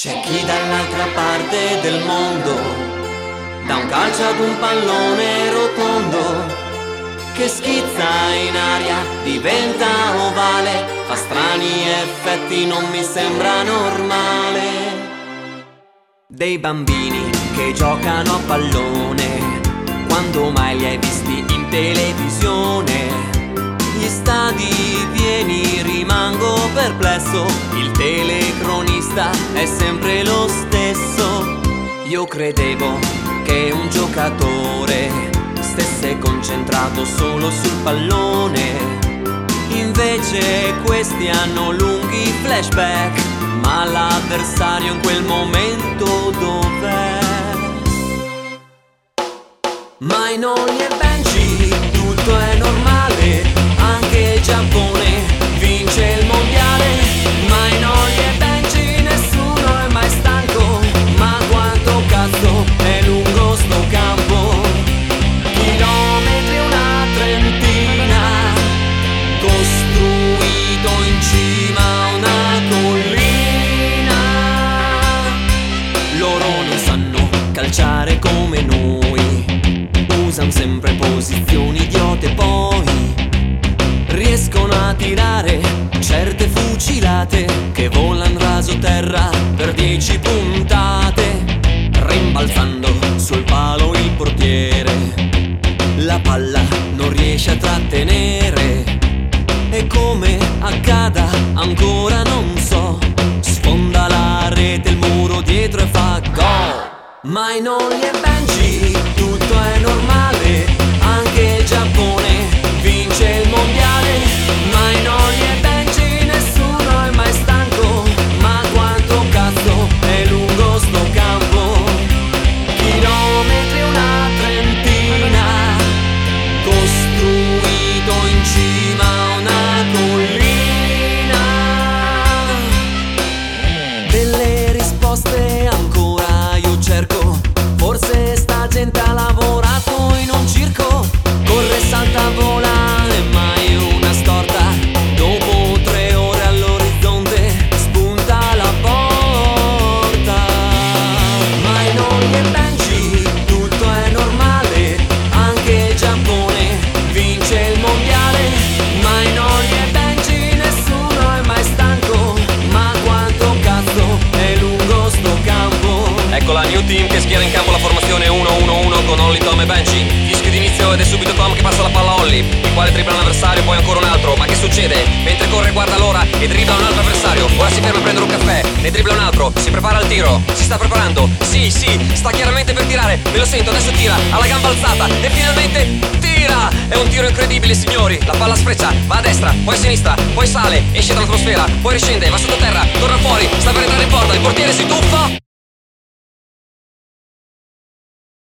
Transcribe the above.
C'è chi dall'altra parte del mondo dà un calcio ad un pallone rotondo che schizza in aria, diventa ovale, fa strani effetti, non mi sembra normale. Dei bambini che giocano a pallone, quando mai li hai visti in televisione? Gli stadi pieni, rimango perplesso, il telecronista è sempre lo stesso. Io credevo che un giocatore stesse concentrato solo sul pallone, invece questi hanno lunghi flashback. Ma l'avversario in quel momento dov'è? Mainoli e Benji, tutto è normale, anche il Giappone vince il mondiale. Mainoli e Benji, nessuno è mai stanco, ma quanto cazzo è lungo sto campo. Chilometri una trentina, costruito in cima a una collina. Loro non sanno calciare come noi, usano sempre posizioni idiote, poi riescono a tirare certe fucilate che volano raso terra per 10 puntate, rimbalzando sul palo il portiere, la palla non riesce a trattenere, e come accada ancora non so, sfonda la rete, il muro dietro e fa gol. Mainoli e Benji, tutto è normale, anche il Giappone vince il mondiale. Mainoli e Benji, nessuno è mai stanco, ma quanto cazzo è lungo sto campo. Chilometri una trentina, costruito in cima a una collina. Delle risposte ancora io cerco, forse sta gente ha lavorato in un circo. Corre, salta, vola e mai una storta, dopo 3 ore all'orizzonte spunta la porta. Mainoli e Benji, tutto è normale, anche il Giappone vince il mondiale. Mainoli e Benji, nessuno è mai stanco, ma quanto cazzo è lungo sto campo. Ecco la new team che schiera in campo la formazione 1-1-1 con Holly, Tom e Benji. Fischio d'inizio ed è subito Tom che passa la palla a Holly, il quale dribbla un avversario, poi ancora un altro. Ma che succede? Mentre corre guarda l'ora e dribbla un altro avversario. Ora si ferma a prendere un caffè, ne dribbla un altro, si prepara al tiro, si sta preparando. Sì, sta chiaramente per tirare, me lo sento, adesso tira, ha la gamba alzata e finalmente tira! È un tiro incredibile, signori. La palla sfreccia, va a destra, poi a sinistra, poi sale, esce dall'atmosfera, poi riscende, va sottoterra, torna fuori,